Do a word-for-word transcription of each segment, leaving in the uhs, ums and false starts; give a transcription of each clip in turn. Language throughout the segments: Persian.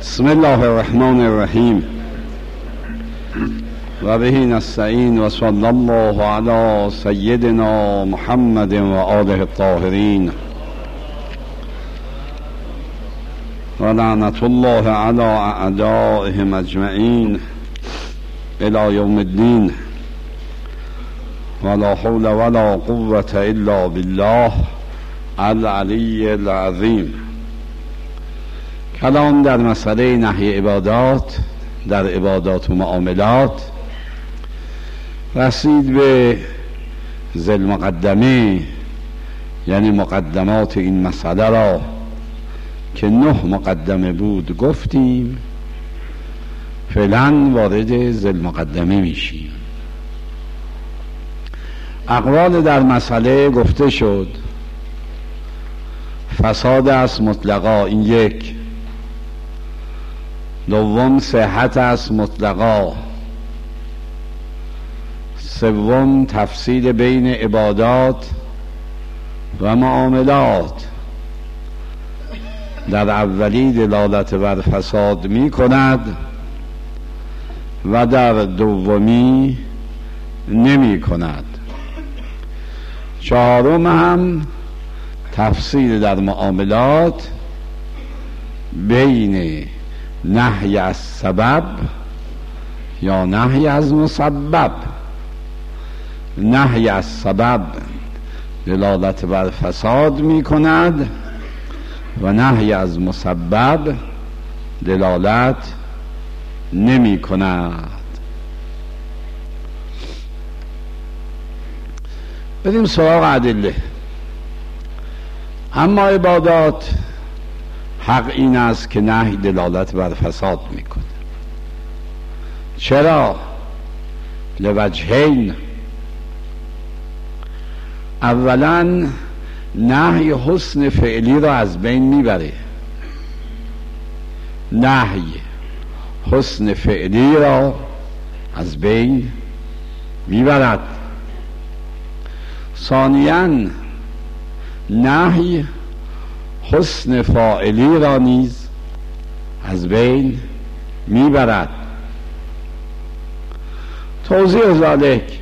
بسم الله الرحمن الرحیم و به نستعین و صلی الله علی سیدنا محمد و آله الطاهرین و لعنت الله علی اعدائهم اجمعین الی یوم الدین ولا حول ولا قوة الا بالله العلی العظیم. کلام در مسئله نهی عبادات، در عبادات و معاملات رسید به ذی المقدمه، یعنی مقدمات این مسئله را که نه مقدمه بود گفتیم. فعلا وارد ذی المقدمه میشیم. اقوال در مسئله گفته شد. فساد است مطلقا، این یک. دوم صحت است مطلقا. سوم تفصیل بین عبادات و معاملات. در اولی دلالت بر فساد می کند و در دومی نمی کند. چهارم هم تفصیل در معاملات بین نهی از سبب یا نهی از مسبب. نهی از سبب دلالت بر فساد می کند و نهی از مسبب دلالت نمی کند. بریم سراغ ادله. اما عبادات حق این است که نهی دلالت بر فساد میکنه. چرا؟ لوجهین. اولا نهی حسن فعلی را از بین میبره. نهی حسن فعلی را از بین میبرد. ثانیاً نهی حسن فاعلی را نیز از بین میبرد. توضیح ذالک،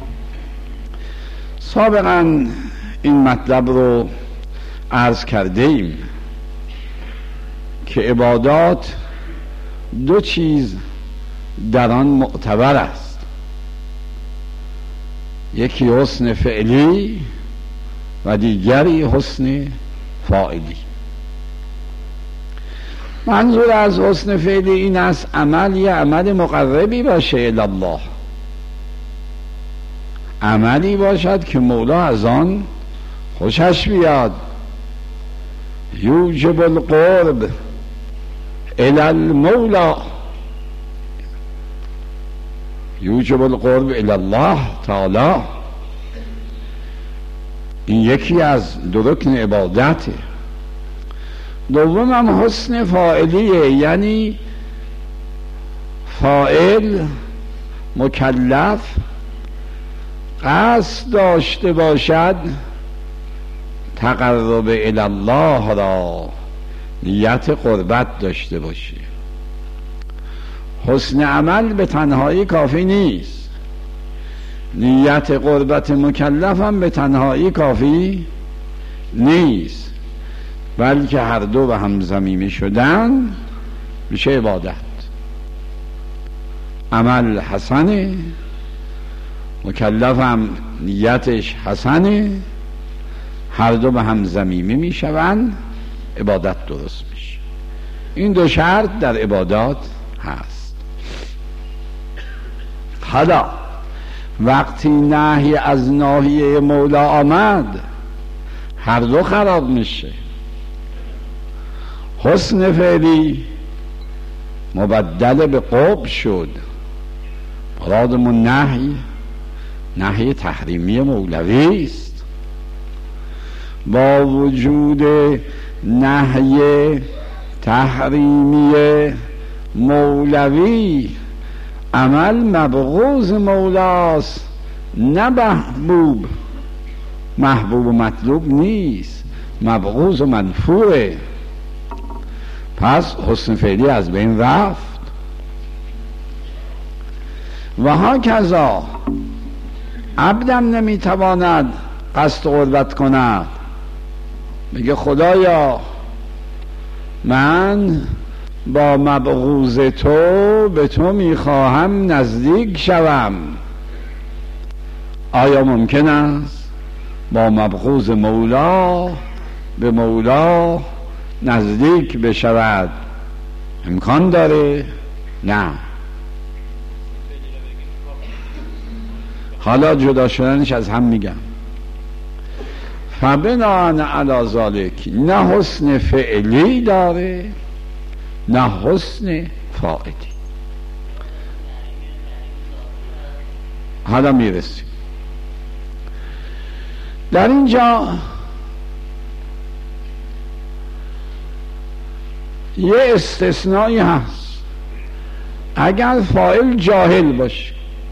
سابقا این مطلب رو عرض کرده ایم که عبادات دو چیز در آن معتبر است. یکی حسن فعلی و دیگری حسن فاعلی. منظور از حسن فعلی این است عمل یا عمل مقربی باشه الی الله، عملی باشد که مولا از آن خوشش بیاد. یوجب القرب الی المولا، یوجب القرب الی الله تعالی. این یکی از دو رکن عبادته. دوم هم حسن فاعلیه، یعنی فاعل مکلف قصد داشته باشد تقرب الی الله را، نیت قربت داشته باشه. حسن عمل به تنهایی کافی نیست، نیت قربت مکلف هم به تنهایی کافی نیست، بلکه هر دو به هم ضمیمه شدن میشه عبادت. عمل حسنه، مکلف هم نیتش حسنه، هر دو به هم ضمیمه میشوند، عبادت درست میشه. این دو شرط در عبادات هست. حالا وقتی نهی از ناحیه مولا آمد هر دو خراب میشه. حسن فعلی مبدل به قبح شد. مرادمون نهی نهی تحریمی مولوی است. با وجود نهی تحریمی مولوی عمل مبغوض مولاست، نه محبوب. محبوب و مطلوب نیست، مبغوض و منفوره. پس حسن فعلی از بین رفت. و ها کذا عبدم نمیتواند قصد قربت کند، میگه خدایا من با مبغوض تو به تو میخواهم نزدیک شوم. آیا ممکن است با مبغوض مولا به مولا نزدیک بشود؟ امکان داره؟ نه. حالا جدا شدنش از هم میگم. فبناء علی ذالک نه حسن فعلی داره نه حسن فاعلی. حالا میرسیم. در اینجا یه استثنایی هست. اگر فاعل جاهل باشه،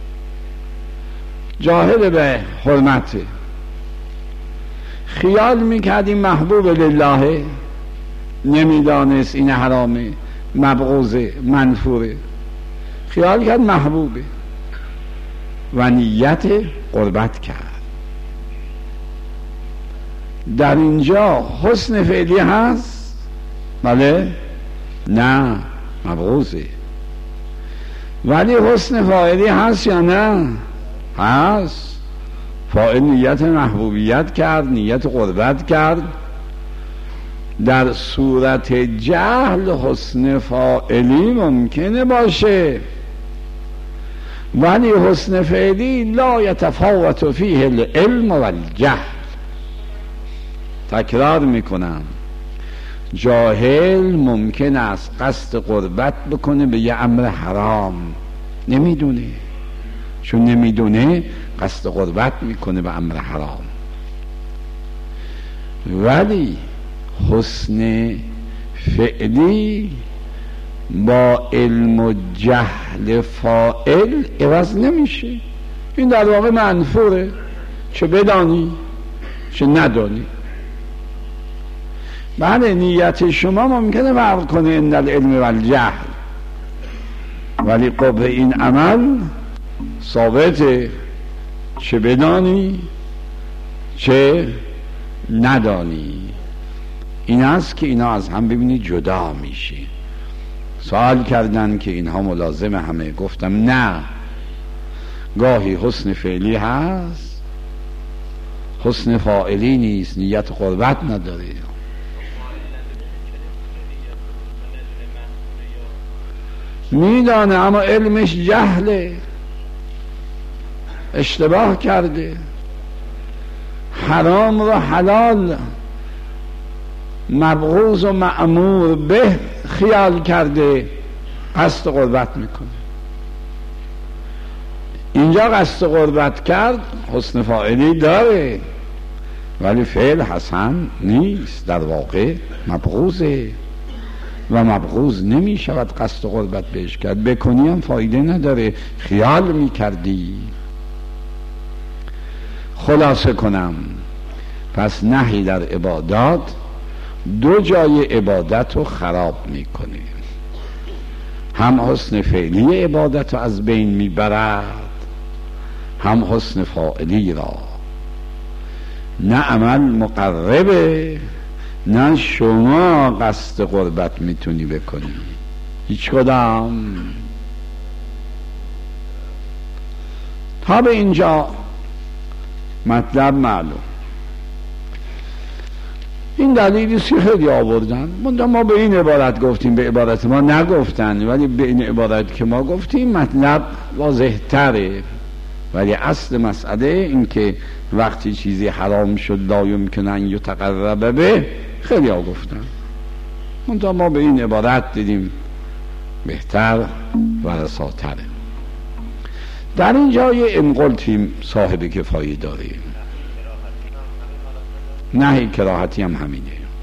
جاهل به حرمته، خیال میکرد این محبوب لله، نمیدانست این حرامه، مبغوضه، منفوره، خیال کرد محبوبه و نیت قربت کرد. در اینجا حسن فعلی هست؟ بله؟ نه، مبغوضه. ولی حسن فاعلی هست یا نه؟ هست. فاعل نیت محبوبیت کرد، نیت قربت کرد. در صورت جهل حسن فاعلی ممکنه باشه، ولی حسن فعلی لا یتفاوت فیه العلم و الجهل. تکرار میکنم، جاهل ممکن است قصد قربت بکنه به یه امر حرام، نمیدونه، چون نمیدونه قصد قربت میکنه به امر حرام. ولی حسن فعلی با علم و جهل فاعل عوض نمیشه. این در واقع منفوره، چه بدانی چه ندانی. بله، نیت شما ممکنه فرق کنه ان العلم و الجهل، ولی قبح این عمل ثابته، چه بدانی چه ندانی. این است که اینا از هم ببینید جدا میشه. سوال کردن که اینها ملازم همه، گفتم نه، گاهی حسن فعلی هست، حسن فاعلی نیست، نیت قربت نداره. میدانه اما علمش جهله، اشتباه کرده، حرام و حلال، مبغوض و مأمور به خیال کرده، قصد قربت میکنه. اینجا قصد قربت کرد، حسن فاعلی داره، ولی فعل حسن نیست، در واقع مبغوضه و مبغوض نمی شود قصد قربت بهش کرد. بکنی هم فایده نداره، خیال می کردی. خلاصه کنم، پس نهی در عبادات دو جای عبادت رو خراب میکنه. هم حسن فعلی عبادت رو از بین میبرد، هم حسن فاعلی را. نه عمل مقربه، نه شما قصد قربت میتونی بکنی، هیچ کدام. تا به اینجا مطلب معلوم. این دلیلی سی خیلی آوردن، ما به این عبارت گفتیم، به عبارت ما نگفتن، ولی به این عبارت که ما گفتیم مطلب واضح تره. ولی اصل مسئله این که وقتی چیزی حرام شد لا یمکن ان یتقرب به، خیلی ها گفتن، منتها ما به این عبارت دیدیم بهتر و رساتره. در اینجا یه انقلتیم صاحب کفایه داریم. نهی کراهتی هم همینه.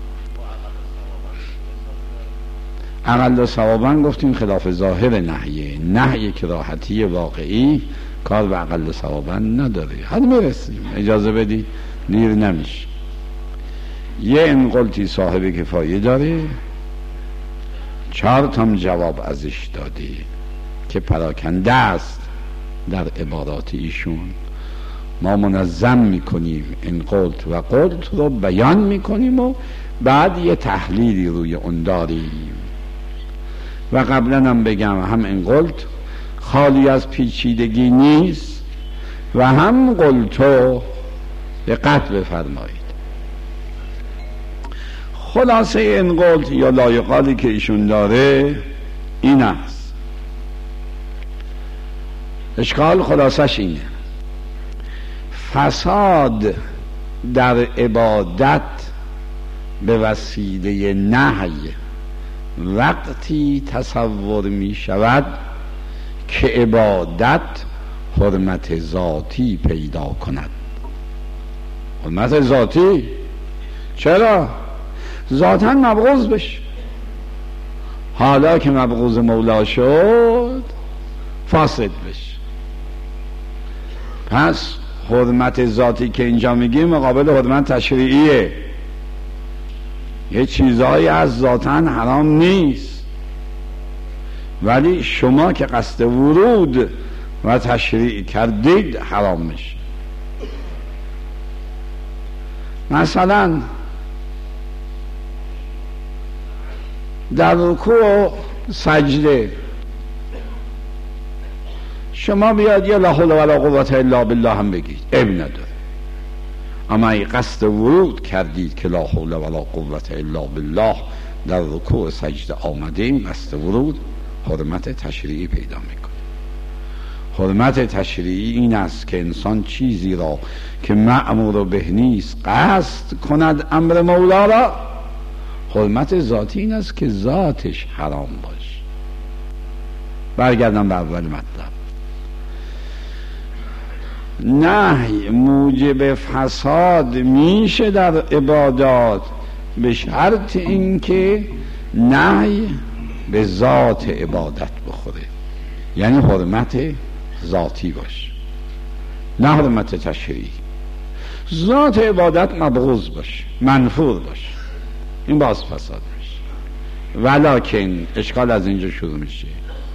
اقل ثوابا گفتیم خلاف ظاهر نهیه. نهی کراهتی واقعی کار به اقل ثوابا نداره. حد میرسیم، اجازه بدی دیر نمیشه. یه انقلتی صاحب کفایه داره، چهار تام جواب ازش داده که پراکنده است در عبارات ایشون. ما منظم میکنیم این قلت و قلت رو بیان میکنیم و بعد یه تحلیلی روی اون داریم. و قبلا هم بگم هم این قلت خالی از پیچیدگی نیست و هم قلتو دقت بفرمایید. خلاصه این قلت یا لایقالی که ایشون داره این است. اشکال خلاصش اینه: فساد در عبادت به وسیله نهی وقتی تصور می شود که عبادت حرمت ذاتی پیدا کند. حرمت ذاتی؟ چرا؟ ذاتاً مبغوض بشه. حالا که مبغوض مولا شد فاسد بشه. پس حرمت ذاتی که اینجا میگیم مقابل حرمت تشریعیه. یه چیزایی از ذاتاً حرام نیست، ولی شما که قصد ورود و تشریع کردید حرام میشه. مثلا در رکوع و سجده شما بیاد یا لا حول ولا قوة الا بالله هم بگید، عیب نداره. اما ای قصد ورود کردید که لا حول ولا قوة الا بالله در رکوع و سجده آمدیم، قصد ورود حرمت تشریعی پیدا میکنه. حرمت تشریعی این است که انسان چیزی را که مأمور به نیست قصد کند امر مولا را. حرمت ذاتی این است که ذاتش حرام باشه. برگردم به اول مطلب. نهی موجب فساد میشه در عبادات به شرط اینکه نهی به ذات عبادت بخوره، یعنی حرمت ذاتی باشه، نه حرمت تشریعی. ذات عبادت مبغوض باشه، منفور باشه، این باز فساد میشه. ولکن اشکال از اینجا شروع میشه.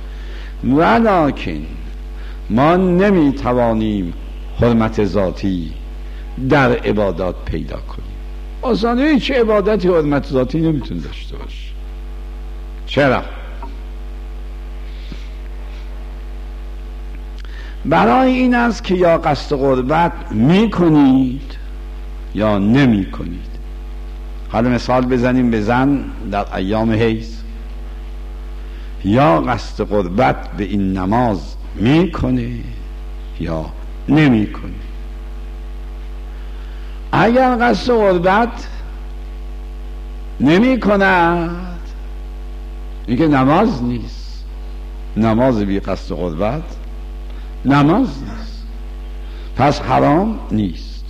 ولکن ما نمیتوانیم حرمت ذاتی در عبادات پیدا کنیم. آسانه هیچ عبادتی حرمت ذاتی نمیتونه داشته باشه. چرا؟ برای این است که یا قصد قربت میکنید یا نمی کنید. حالا مثال بزنیم به زن در ایام حیض، یا قصد قربت به این نماز میکنه یا نمیکنه. اگر قصد قربت نمیکند این که نماز نیست. نماز بی قصد قربت نماز نیست، پس حرام نیست.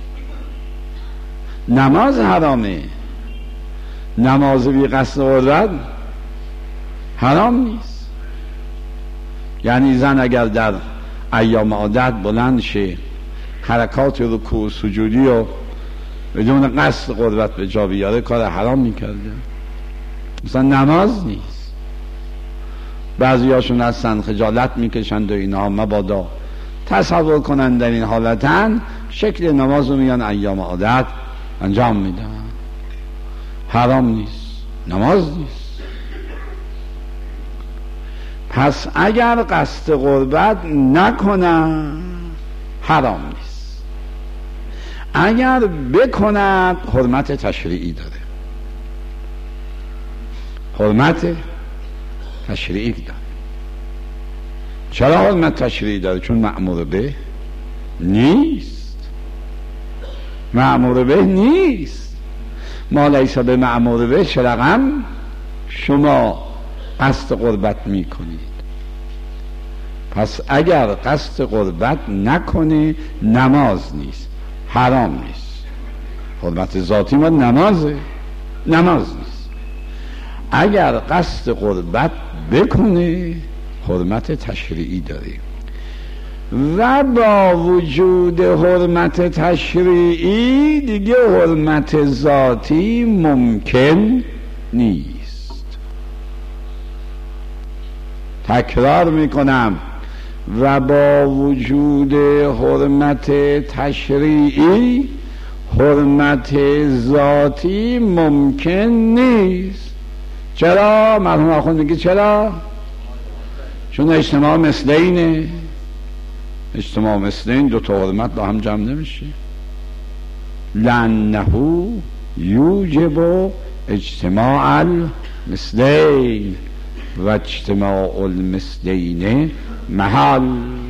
نماز حرامه، نماز بی قصد قربت حرام نیست. یعنی زن اگر در ایام عادت بلند شه حرکات رکوع سجودی و بدون قصد قربت به جا بیاره کار حرام میکرده. مثلا نماز نیست. بعضی هاشون هستن خجالت میکشند و اینها مبادا تصور کنند در این حالتن شکل نماز رو میان ایام عادت انجام میدن. حرام نیست، نماز نیست. پس اگر قصد قربت نکنن حرام نیست. اگر بکند حرمت تشریعی داره. حرمت تشریعی داره. چرا حرمت تشریعی داره؟ چون مأمور به نیست. مأمور به نیست. ما لیس به مأمور به چرقم شما قصد قربت می کنید. پس اگر قصد قربت نکنه نماز نیست، حرام نیست. حرمت ذاتی ما نمازه، نماز نیست. اگر قصد قربت بکنه حرمت تشریعی داره. و با وجود حرمت تشریعی دیگه حرمت ذاتی ممکن نیست. تکرار میکنم، و با وجود حرمت تشریعی حرمت ذاتی ممکن نیست. چرا؟ مرحوم آخوند میگه چرا؟ چون اجتماع مثلینه. اجتماع مثلین دو تا حرمت با هم جمع نمیشه. لأنه یوجب اجتماع المثلین و اجتماع المثلین محال.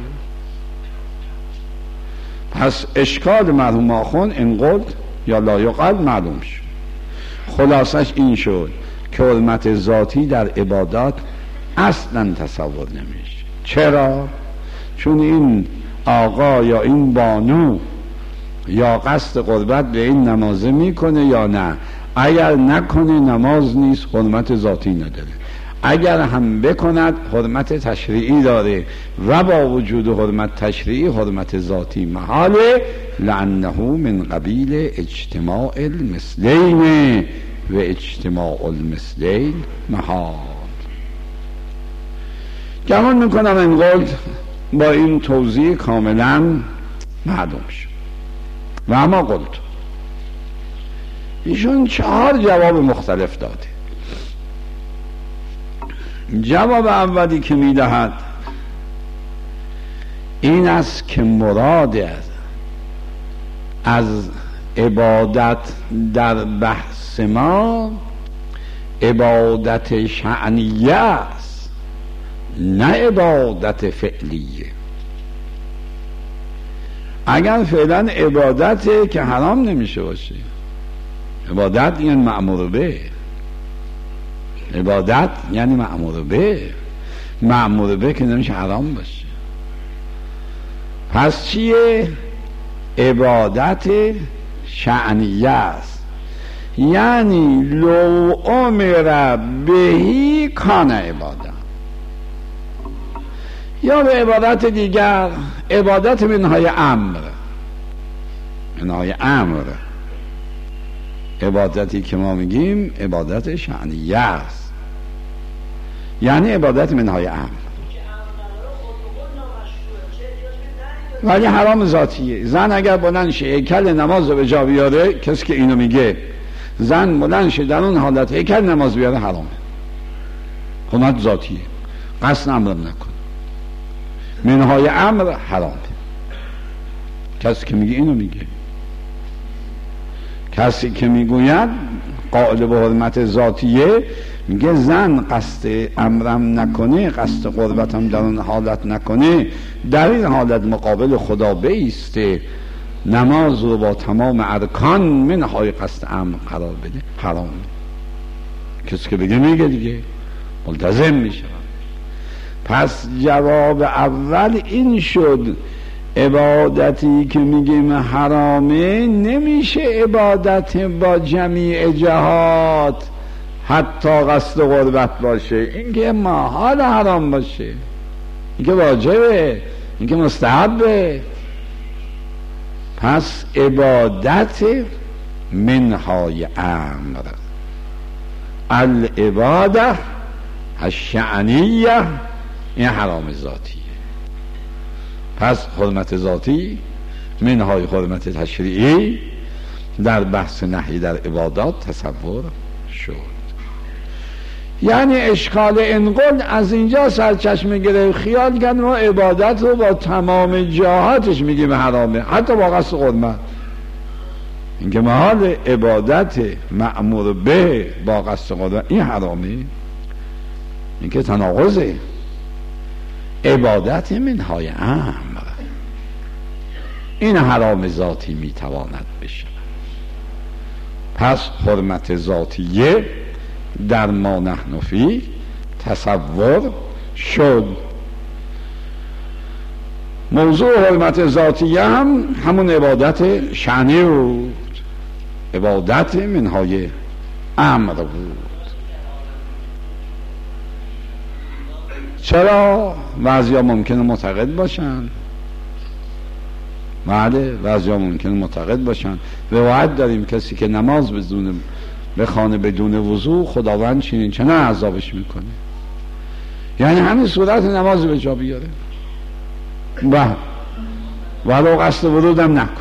پس اشکال مرحوم آخوند اینقدر یا لایقل معلوم شد. خلاصش این شد که حرمت ذاتی در عبادات اصلا تصور نمیشه. چرا؟ چون این آقا یا این بانو یا قصد قربت به این نمازه میکنه یا نه. اگر نکنه نماز نیست، حرمت ذاتی نداره. اگر هم بکند حرمت تشریعی داره و با وجود حرمت تشریعی حرمت ذاتی محاله، لأنه من قبیل اجتماع المثلین و اجتماع المثلین محال. گمان میکنم اینقدر با این توضیح کاملا معلوم شد. و اما قلت ایشون چهار جواب مختلف داده. جواب اولی که میدهد این است که مراد از عبادت در بحث ما عبادت شأنیه است، نه عبادت فعلیه. اگر فعلا عبادته که حرام نمیشه باشه. عبادت یعنی مأمور به، عبادت یعنی مأمور به، مأمور به که نمیشه حرام باشه. پس چیه؟ عبادت شأنیه است، یعنی لو امر بهی کان عبادت. یا به عبادت دیگر عبادت منهای امر، منهای امر. عبادتی که ما میگیم عبادت شأنیه است، یعنی عبادت منهای امر، ولی حرام ذاتیه. زن اگر بلند شه هیکل نماز رو به جا بیاره، کسی که اینو میگه زن بلند شه در اون حالت هیکل نماز بیاره، حرامه، حرمت ذاتیه، قصد امرم نکنه، منهای امر حرامه. کسی که میگه اینو میگه. کسی که میگوید قائل به حرمت ذاتیه میگه زن قصد امرم نکنه، قصد قربتم در اون حالت نکنه، در این حالت مقابل خدا بیسته، نماز رو با تمام ارکان منهای قصد امر قرار بده، حرامه. کسی که بگه میگه دیگه، ملتزم میشه. پس جواب اول این شد، عبادتی که میگیم حرامه نمیشه عبادت با جمیع جهات، حتی قصد قربت باشه، اینکه محال حرام باشه، اینکه واجبه، اینکه مستحبه. پس عبادت منهای امر، العباده الشأنیه، این حرام ذاتیه. پس حرمت ذاتی منهای حرمت تشریعی در بحث نهی در عبادات تصور شد. یعنی اشکال انقل از اینجا سرچشمه گرفت، خیال کرد ما عبادت رو با تمام جهاتش میگیم حرامه، حتی با قصد قربت. اینکه محال عبادت مأمور به با قصد قربت این حرامه، اینکه تناقضه. عبادت منهای امر این حرام ذاتی میتواند بشه. پس حرمت ذاتیه در ما نحن فی تصور شد. موضوع حرمت ذاتیه هم همون عبادت شأنی بود، عبادت منهای امر بود. چرا؟ بعضیا ممکنه معتقد باشن، بله بعضیا ممکنه معتقد باشن. روایت داریم کسی که نماز بدون بخوانه بدون وضو، خداوند چنین چنان عذابش میکنه. یعنی همین صورت نماز به جا بیاره و ولو قصد ورودم نکن.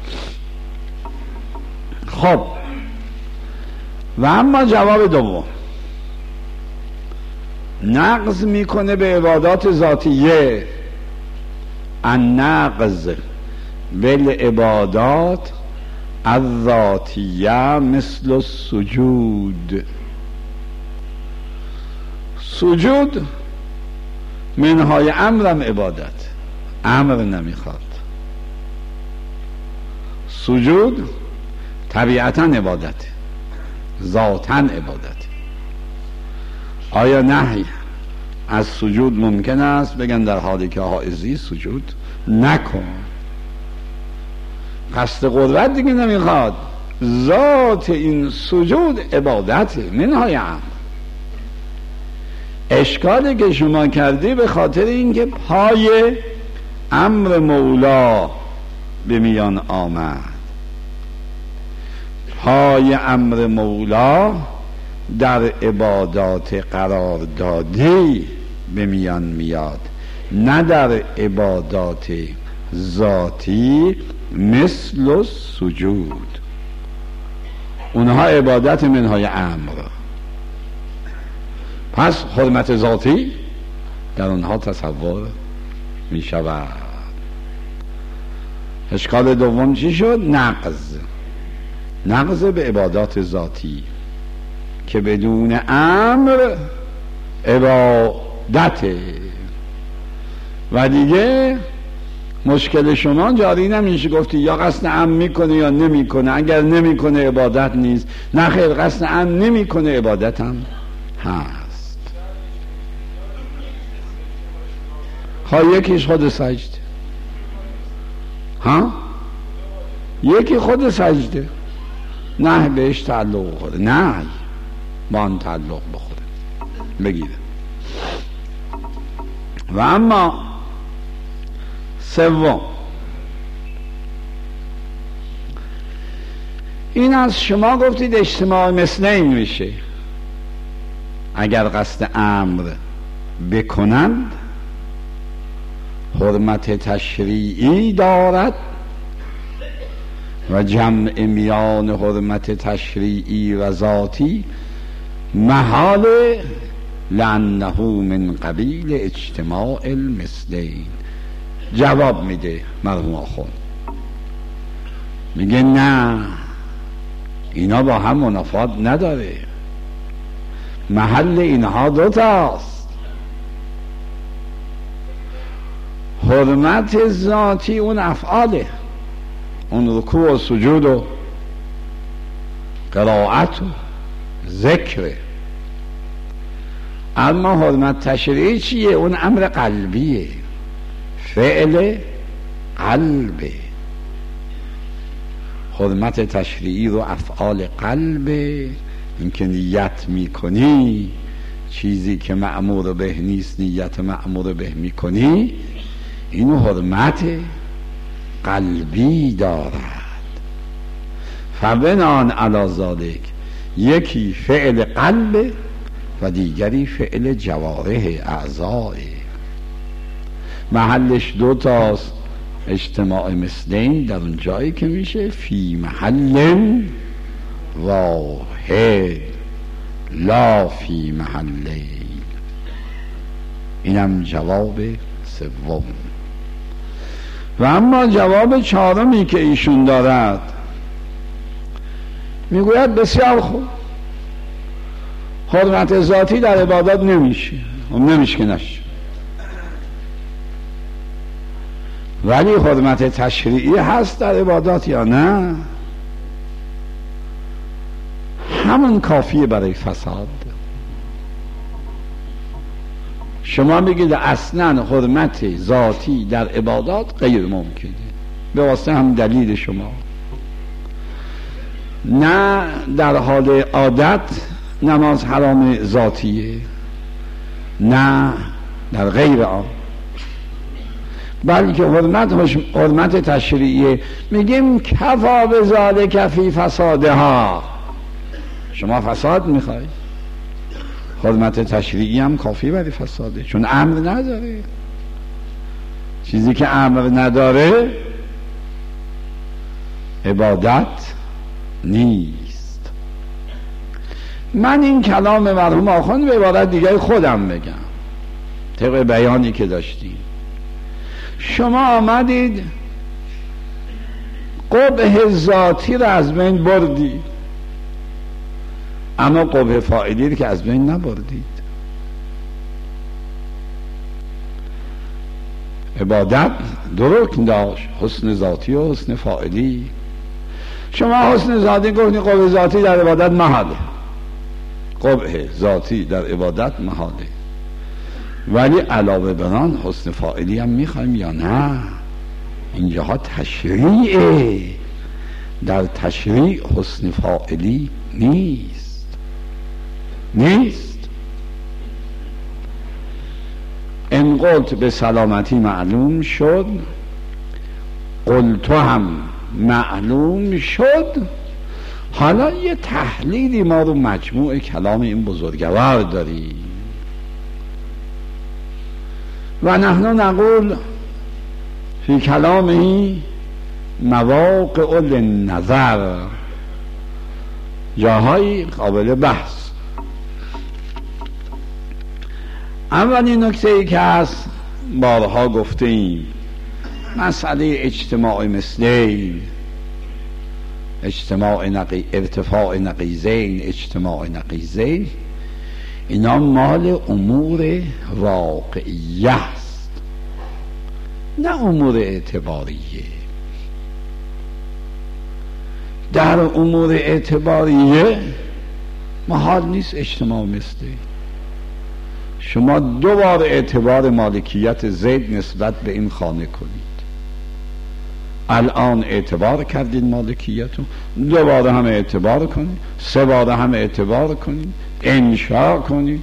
خب و اما جواب دوم، نقض میکنه به عبادات ذاتیه. النقض بالعبادات الذاتیه مثل السجود. سجود منهای امرم عبادت، امر نمیخواد. سجود طبیعتا عبادت، ذاتاً عبادت. آیا نهی از سجود ممکن است؟ بگن در حالی که حائزی سجود نکن. قصد قدرت دیگه نمیخواد، ذات این سجود عبادته منهای امر. اشکالی که شما کردی به خاطر اینکه پای امر مولا به میان آمد. پای امر مولا در عبادات قرار دادی به میان میاد، نه در عبادات ذاتی مثل سجود. اونها عبادت منهای امر. پس حرمت ذاتی در اونها تصور می شود. اشکال دوم چی شد؟ نقض. نقض به عبادات ذاتی که بدون امر عبادته. و دیگه مشکل شما جاری نمیشه گفتی یا قصد امر میکنه یا نمیکنه. اگر نمیکنه عبادت نیست. نه خیر، قصد امر نمیکنه عبادت هم هست. ها یکیش خود سجده، ها یکی خود سجده، نه بهش تعلق بخوره، نه با آن تعلق بخوره بگیره. و اما سوم، این از شما گفتید اجتماع مثلین میشه. اگر قصد امر بکنند حرمت تشریعی دارد و جمع میان حرمت تشریعی و ذاتی محال، لأنه من قبیل اجتماع المثلین. جواب میده مرحوم آخوند، میگه نه، اینا با هم منافات نداره. محل اینها دوتاست. حرمت ذاتی اون افعاله، اون رکوع و سجود و قرائت و ذکر. اما حرمت تشریعی چیه؟ اون امر قلبیه، فعل قلبه. حرمت تشریعی رو افعال قلبه. این که نیت میکنی چیزی که مأمور به نیست، نیت مأمور به میکنی، اینو حرمت قلبی دارد. فبنان علی ذالک، یکی فعل قلب و دیگری فعل جوارح اعضاء. محلش دو تاست، اجتماع مثلین در اون جایی که میشه فی محل واحد لا فی محلین. اینم جواب سوم. و اما جواب چهارمی که ایشون دارد، میگوید بسیار خوب، حرمت ذاتی در عبادات نمیشه، اون نمیشه که نشه، ولی حرمت تشریعی هست در عبادات یا نه؟ همون کافیه برای فساد. شما بگید اصلا حرمت ذاتی در عبادات غیر ممکنه به واسطه هم دلیل شما. نه در حال عادت نماز حرام ذاتیه، نه در غیر آن، بلکه حرمت حرمت تشریعیه. میگیم کفا بذالک فی فسادها. شما فساد میخوای، حرمت تشریعی هم کافی برای فساده، چون امر نداره. چیزی که امر نداره عبادت نیست. من این کلام مرحوم آخوند به عبارت دیگه خودم بگم طبق بیانی که داشتیم. شما آمدید قبح ذاتی رو از بین بردید، اما قبح فاعلی رو که از بین نبردید. عبادت دو رکن داشت، حسن ذاتی و حسن فاعلی. شما حسن ذاتی گفتید قبح ذاتی در عبادت محاله، قبح ذاتی در عبادت محاله، ولی علاوه بر آن حسن فاعلی هم میخوایم یا نه؟ اینجاها تشریعه، در تشریع حسن فاعلی نیست نیست. ان قلت به سلامتی معلوم شد، قلت هم معلوم شد. حالا یه تحلیلی ما رو مجموع کلام این بزرگوار داریم و نحن نقول فی کلامه مواقع للنظر، جاهای قابل بحث. اولین نکته ای که هست بارها گفته ایم، مسئله اجتماع مثلین، اجتماع نقی... ارتفاع نقیزین، اجتماع نقیزین، اینا مال امور واقعیه است نه امور اعتباریه. در امور اعتباریه محال نیست اجتماع مثلین. شما دو بار اعتبار مالکیت زید نسبت به این خانه کنید، الان اعتبار کردید مالکیتو، دو بار هم اعتبار کنید، سه بار هم اعتبار کنید، انشاء کنید،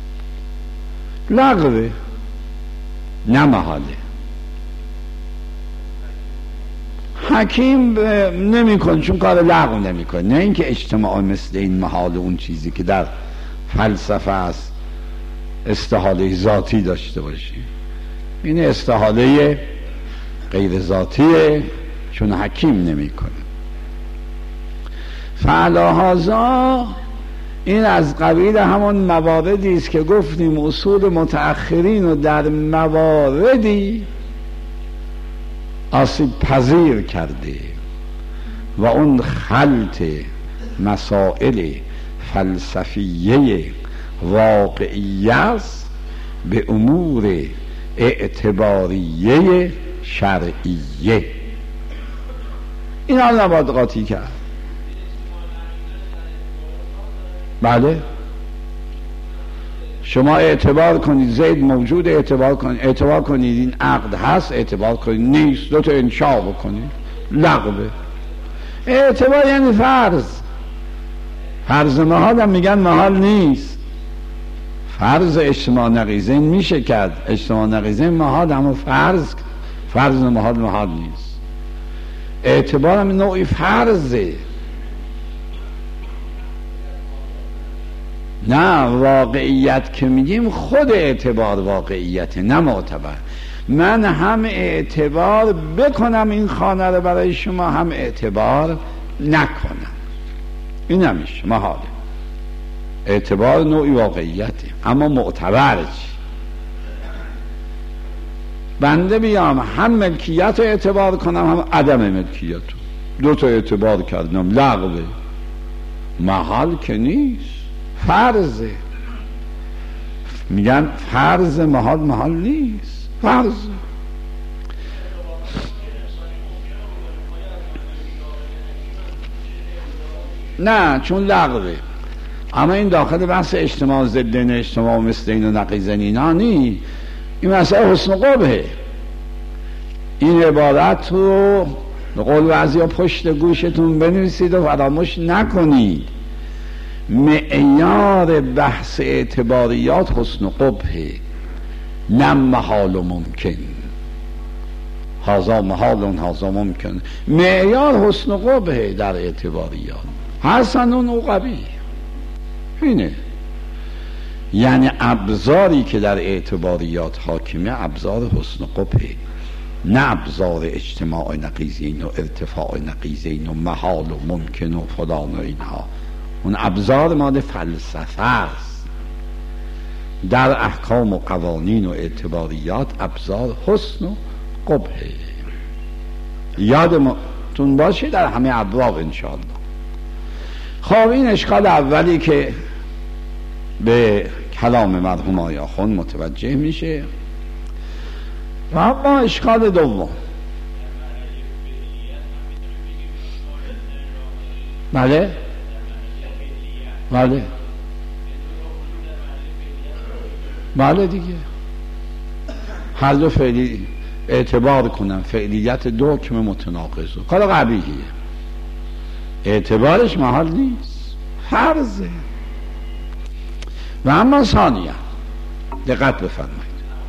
لغوه نه محاله. حکیم نمی کن چون کار لغو نمی کن، نه اینکه اجتماع مثل این محال اون چیزی که در فلسفه است استحاله ذاتی داشته باشیم، این استحاله غیر ذاتیه چون حکیم نمی کنه. فعلاهازا این از قبیل همون مواردی است که گفتیم اصول متأخرین رو در مواردی آسیب پذیر کرده و اون خلط مسائل فلسفیه واقعیه است به امور اعتباریه شرعیه. این حال نباید قاطی کرد. بله شما اعتبار کنید زید موجود، اعتبار کنید اعتبار کنید این عقد هست، اعتبار کنید نیست، دو تا انشاء بکنید، لغوه. اعتبار یعنی فرض. فرض محال هم میگن محال نیست. فرض اجتماع نقیضین میشه کرد، اجتماع نقیضین محال، اما فرض فرض محال محال نیست. اعتبار هم نوعی فرضه، نه واقعیت که میگیم خود اعتبار واقعیت نه معتبر. من هم اعتبار بکنم این خانه رو برای شما، هم اعتبار نکنم، این نمیشه، محاله. اعتبار نوعی واقعیته، اما معتبر چی؟ بنده بیام هم ملکیت رو اعتبار کنم هم عدم ملکیت رو، دو تا اعتبار کردم، لغوه. محال که نیست، فرضه. میگن فرض محال محال نیست، فرض. نه چون لغوه. اما این داخل بحث اجتماع ضدین، اجتماع مثلین و نقیضین اینا نی. این مسئله حسن قبحه. این عبارت رو به قول بعضیا پشت گوشتون بنویسید و فراموش نکنید. معیار بحث اعتباریات حسن قبحه، نه محال و ممکن. هازا محال و هازا ممکن. معیار حسن قبحه در اعتباریات، حسن و قبیح. اینه یعنی ابزاری که در اعتباریات حاکمه ابزار حسن و قبحه، نه ابزار اجتماع نقیضین و ارتفاع نقیضین و محال و ممکن و فلان و اینها. اون ابزار مال فلسفه است. در احکام و قوانین و اعتباریات ابزار حسن و قبحه. یادتون باشه در همه ابواب انشاءالله. خب این اشکال اولی که به کلام مرحوم آیاخوند متوجه میشه. و اما اشکال دوم، بله بله بله دیگه هر دو فعلی اعتبار کنن فعلیت دو حکم متناقض کار قبیحیه، اعتبارش محال نیست، فرضه. و اما ثانیه دقت بفرمایید،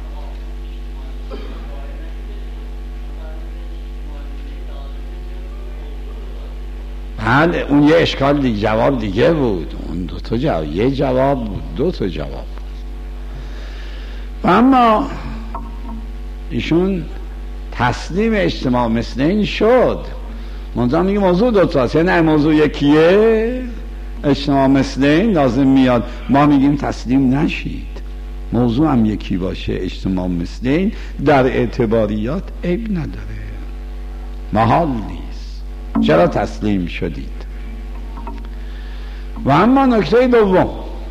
بله اون یه اشکال دیگه، جواب دیگه بود، اون دو تا جواب، یه جواب بود، دو تا جواب بود. و اما ایشون تسلیم اجتماع مثلین شد، منظور میگه موضوع دو تاست، نه موضوع یکیه، اجتماع مثلین لازم میاد، ما میگیم تسلیم نشید، موضوع هم یکی باشه، اجتماع مثلین در اعتباریات عیب نداره، محال نیست، چرا تسلیم شدید؟ و اما نکته دوم،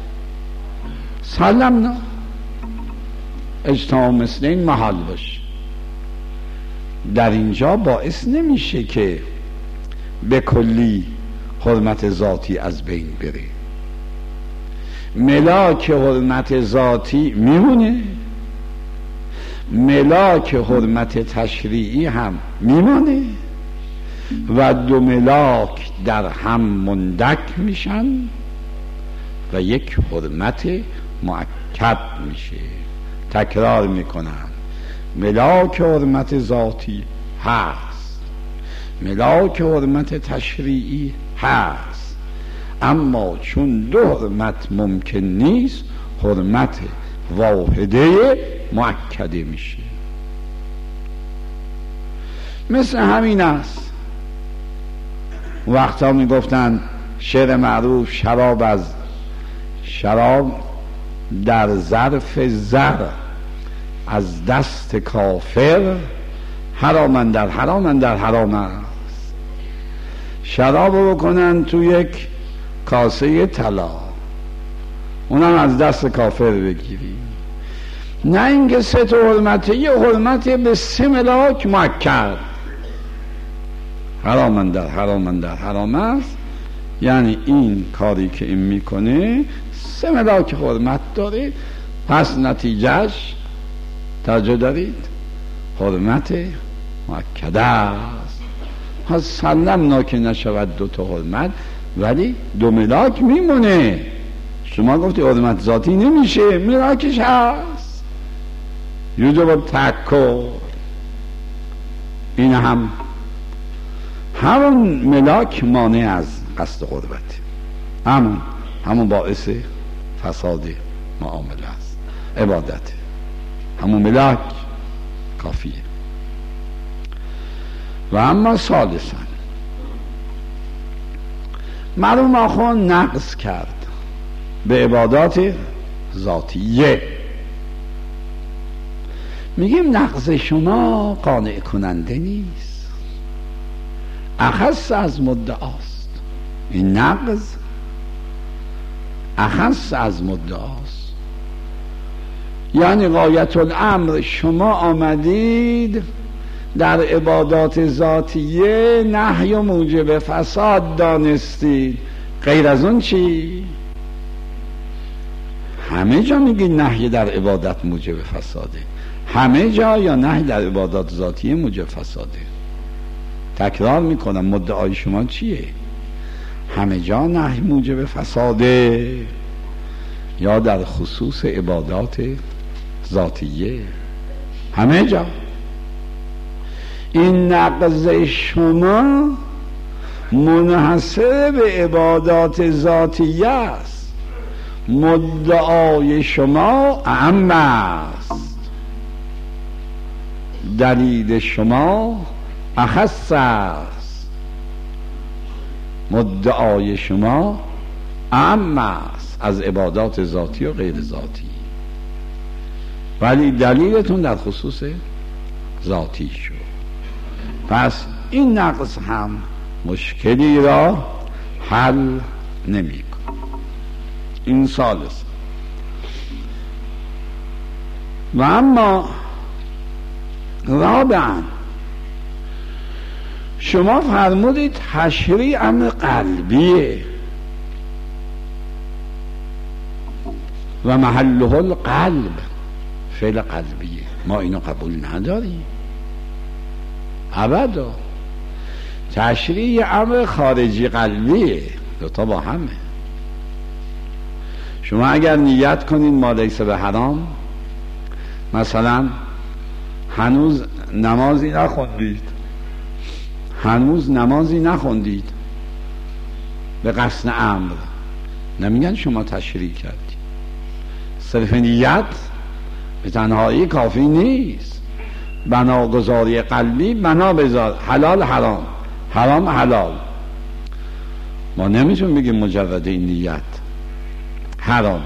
سلمنا اجتماع مثلین محال باشه، در اینجا باعث نمیشه که به کلی حرمت ذاتی از بین بره، ملاک حرمت ذاتی میمونه، ملاک حرمت تشریعی هم میمونه و دو ملاک در هم مندک میشن و یک حرمت مؤکد میشه. تکرار میکنم، ملاک حرمت ذاتی هست، ملاک حرمت تشریعی هست، اما چون دو حرمت ممکن نیست حرمت واحده مؤکده میشه. مثل همین است وقتا میگفتن شعر معروف، شراب از شراب در ظرف زر از دست کافر حرامن در حرامن در حرام است. شراب رو بکنن تو یک کاسه طلا، اونم از دست کافر بگیری، نه اینکه سه تا حرمته، یه حرمت به سه ملاک مؤکد، حرامن در حرامن در حرام است، یعنی این کاری که این میکنه سه ملاک حرمت داره، پس نتیجهش توجه دارید حرمت مؤکده است. پس سلمنا که نشود دو تا حرمت ولی دو ملاک میمونه. شما گفتی حرمت ذاتی نمیشه، ملاکش هست، یوجب تکر، این هم همون ملاک مانع از قصد قربت، همون همون باعث فساد معامله است، عبادت، همون ملاک کافیه. و اما ثالثاً مرحوم آخوند نقض کرد به عبادات ذاتیه. میگیم نقض شما قانع کننده نیست، اخص از مدعاست، این نقض اخص از مدعاست، یعنی غایت الامر شما آمدید در عبادات ذاتیه نهی و موجب فساد دانستید، غیر از اون چی؟ همه جا میگید نهی در عبادت موجب فساده، همه جا یا نهی در عبادات ذاتیه موجب فساده؟ تکرار میکنم، مدعای شما چیه؟ همه جا نهی موجب فساده یا در خصوص عبادات ذاتیه؟ همه جا. این نقض شما منحصر به عبادات ذاتیه است، مدعای شما اعم است، دلیل شما اخص است. مدعای شما اعم است از عبادات ذاتی و غیر ذاتی، ولی دلیلتون در خصوص ذاتی شد. پس این نقص هم مشکلی را حل نمی کن. این ثالث. و اما رابعا شما فرمودید تشریع امر قلبیه و محله القلب، فعل قلبیه. ما اینو قبول نداریم ابدا. تشریع امر خارجی قلبیه، دوتا با همه. شما اگر نیت کنید ما لیس به حرام، مثلا هنوز نمازی نخوندید هنوز نمازی نخوندید به قصد امر، نمیگن شما تشریع کردید. صرف نیت به تنهایی کافی نیست. بناگذاری قلبی بنا بذار، حلال حرام، حرام حلال. ما نمیتونیم بگیم مجرد این نیت حرامه.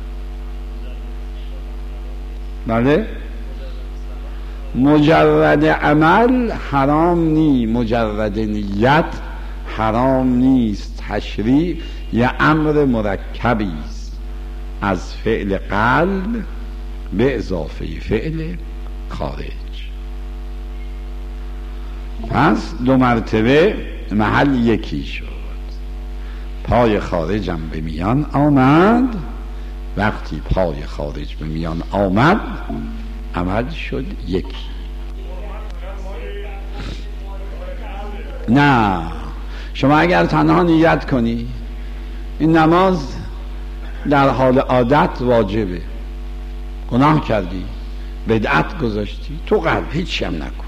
بله، مجرد عمل حرام نی، مجرد نیت حرام نیست. تشریع یه امر مرکبی است از فعل قلب به اضافه فعل خارج. پس دو مرتبه محل یکی شد. پای خارجم به میان آمد، وقتی پای خارج به میان آمد عمل شد یکی. نه، شما اگر تنها نیت کنی این نماز در حال عادت واجبه، گناه کردی، بدعت گذاشتی تو قلب، هیچی هم نکن.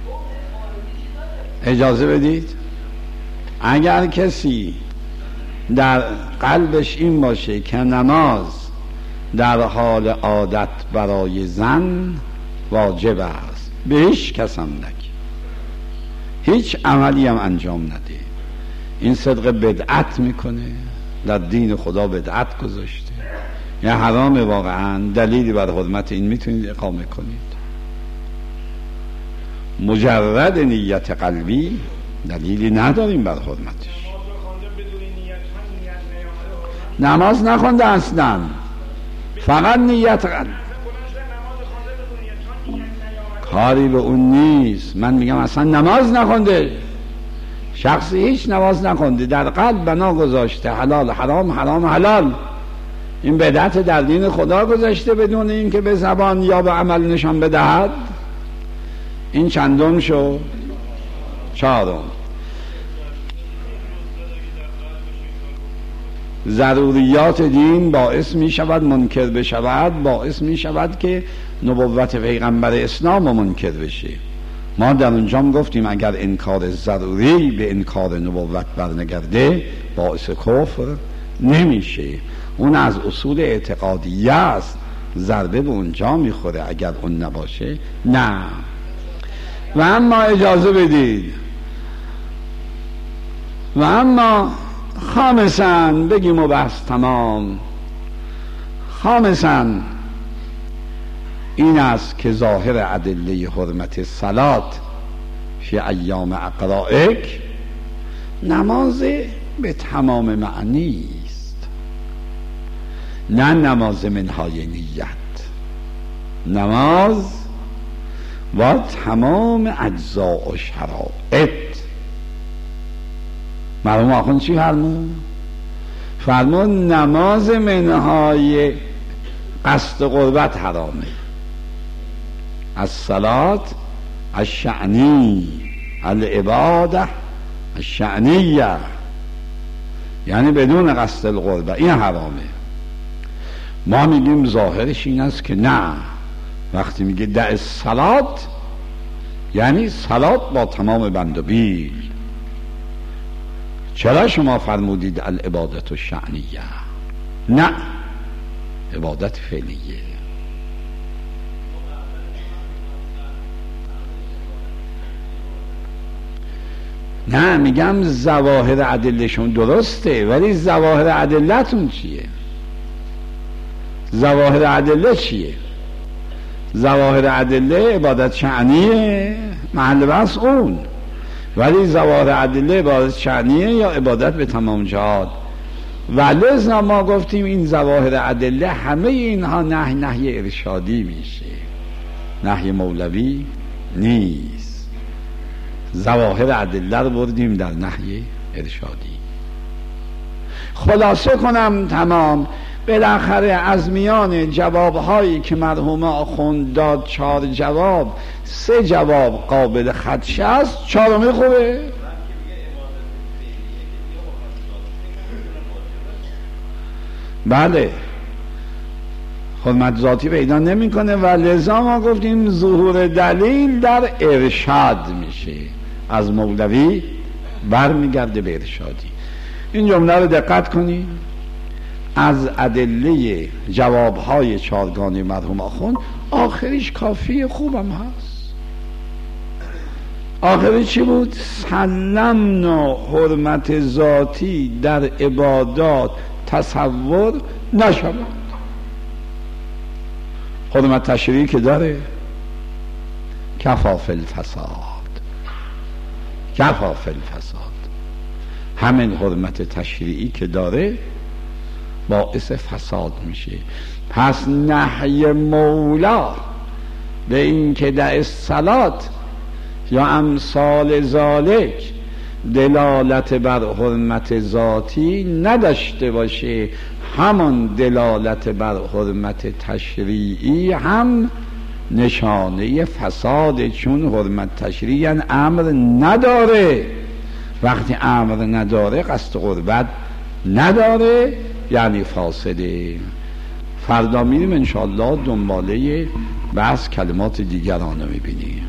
اجازه بدید اگر کسی در قلبش این باشه که نماز در حال عادت برای زن واجب است، به هیچ کس هم نگی، هیچ عملی هم انجام نده، این صدق بدعت میکنه، در دین خدا بدعت گذاشته یا حرام. واقعا دلیلی بر حرمت این میتونید اقامه کنید. مجرد نیت قلبی دلیلی نداریم بر حرمتش. نماز نخونده اصلا، فقط نیت قلب. کاری به اون نیست. من میگم اصلا نماز نخونده، شخصی هیچ نماز نخونده، در قلب بنا گذاشته حلال حرام، حرام حلال، این بدعت در دین خدا گذاشته بدون اینکه به زبان یا به عمل نشان بدهد. این چندم شو؟ چهارم. ضروریات دین باعث می شود منکر بشود، باعث می شود که نبوت پیغمبر اسلام منکر بشه. ما در اونجام گفتیم اگر انکار ضروری به انکار نبوت برنگرده باعث کفر نمیشه. اون از اصول اعتقادیه است، ضربه به اونجا میخوره. اگر اون نباشه نه. و اما اجازه بدید، و اما خامساً بگیم و بحث تمام. خامساً این است که ظاهر ادله حرمت صلات فی ایام اقرائک نماز به تمام معنی است، نه نماز منهای نیت. نماز و تمام اجزاء و شرائط. مرحوم آخوند چی فرمون؟ فرمون نماز منهای قصد قربت حرامه. الصلات الشعنی، العباده الشعنیه، یعنی بدون قصد القربه، این حرامه. ما میگیم ظاهرش این است که نه، وقتی میگه دع الصلات یعنی صلات با تمام بند و بیل. چرا شما فرمودید العبادت الشعنیه؟ نه، عبادت فعلیه. نه میگم ظواهر ادلهشون درسته، ولی ظواهر ادلتون چیه؟ ظواهر ادله چیه؟ ظواهر ادله عبادت شأنیه، محل بحث اون، ولی ظواهر ادله عبادت شأنیه یا عبادت به تمام جهات. ولذا ما گفتیم این ظواهر ادله همه اینها نهی نهی ارشادی میشه، نهی مولوی نیست. ظواهر ادله رو بردیم در نهی ارشادی. خلاصه کنم تمام، بالاخره از میان جوابهایی که مرحوم آخوند داد، چهار جواب، سه جواب قابل خدشه است، چهارمی خوبه. بله، حرمت ذاتی پیدا نمیکنه و لذا ما گفتیم ظهور دلیل در ارشاد میشه، از مولوی برمیگرده به ارشادی. این جمله رو دقت کنید، از ادله جوابهای چارگانه مرحوم آخوند آخریش کافی خوبم هست. آخری چی بود؟ سلمنا حرمت ذاتی در عبادات تصور نشود. حرمت تشریعی که داره کفاف الفساد، کفاف الفساد، همین حرمت تشریعی که داره باعث فساد میشه. پس نهی مولا به این که در الصلات یا امثال ذالک دلالت بر حرمت ذاتی نداشته باشه، همان دلالت بر حرمت تشریعی هم نشانه فساد، چون حرمت تشریعی امر نداره. وقتی امر نداره قصد قربت نداره، یعنی فاسده. فردا میریم انشاءالله دنباله بحث کلمات دیگران رو میبینیم.